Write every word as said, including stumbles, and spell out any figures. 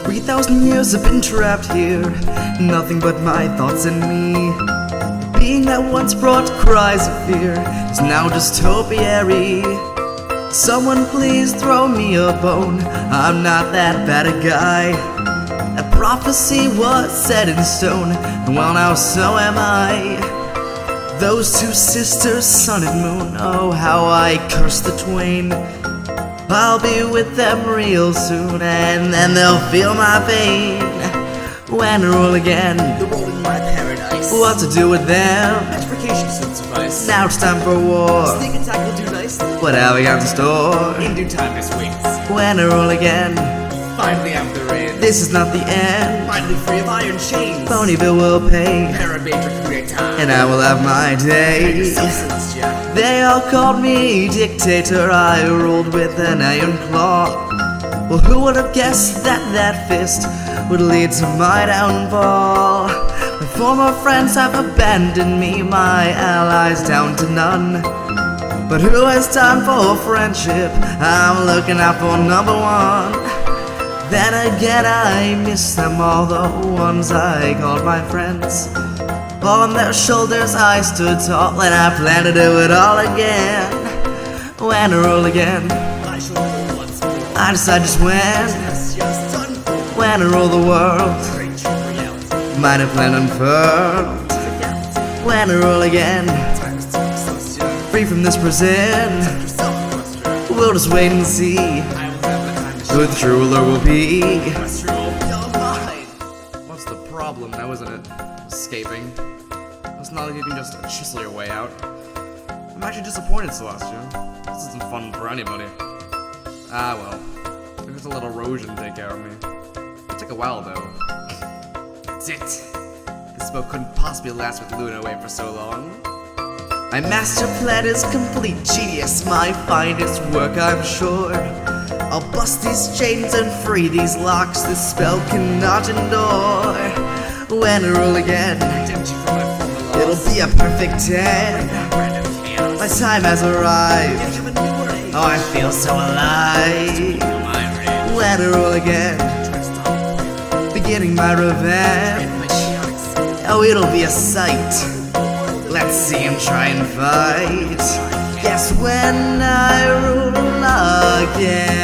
Three thousand years have been trapped here, nothing but my thoughts and me. Being that once brought cries of fear is now just topiary. Someone please throw me a bone, I'm not that bad a guy. That prophecy was set in stone, well now so am I. Those two sisters, sun and moon, oh how I curse the twain. I'll be with them real soon, and then they'll feel my pain. When I rule again, the world in my paradise. What to do with them? Petrification should suffice. Now it's time for war. Sneak attack will do nicely. What have we got in store? In due time, Miss Wings. When I rule again, Finally after the rain. this is not the end. Finally free of iron chains. Ponyville will pay, Parabatric great time. and I will have my day. Substance, yeah. They all called me dictator, I ruled with an iron claw. Well, who would have guessed that that fist would lead to my downfall? My former friends have abandoned me, my allies down to none. But who has time for friendship? I'm looking out for number one. Then again I miss them all, the ones I called my friends. On their shoulders I stood tall, and I plan to do it all again. When I roll again, I shall rule once more. I decide just when. Yes, yes, done for. When I rule the world, Great true reality. might have plan unfurled. Reality. When I roll again, Time to take substance. free from this prison, Yourself, Master. we'll just wait and see I will have the time to who the true ruler will be. Master will be all mine. What's the problem now, isn't it? Escaping. It's not like you can just chisel your way out. I'm actually disappointed, Celestia. This isn't fun for anybody. Ah well. Maybe just a little erosion take care of me. It'll take a while though. That's it. This boat couldn't possibly last with Luna away for so long. My master plan is complete genius, my finest work I'm sure. I'll bust these chains and free these locks this spell cannot endure. When I rule again, Tempt you from my former laws. it'll be a perfect ten. Random chaos. My time has arrived. Give him a new age. Oh, I feel so alive. My rage. When I rule again, Try to stop. beginning my revenge. My chaotic spirit. Oh, it'll be a sight. Let's see him try and fight. Yes, when I rule again.